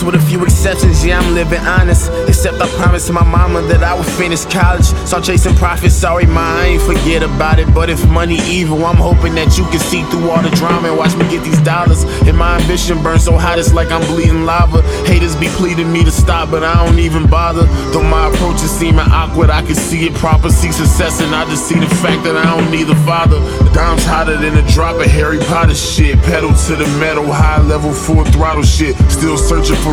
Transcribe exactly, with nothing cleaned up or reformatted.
honest with a few exceptions, yeah, I'm living honest. Except I promised my mama that I would finish college. Start chasing profits, sorry ma, I ain't forget about it. But if money evil, I'm hoping that you can see through all the drama and watch me get these dollars. And my ambition burns so hot it's like I'm bleeding lava. Haters be pleading me to stop, but I don't even bother. Though my approach is seeming awkward, I can see it proper, see success, and I just see the fact that I don't need a father. The dime's hotter than a drop of Harry Potter shit. Pedal to the metal, high level, full throttle shit. Still searching for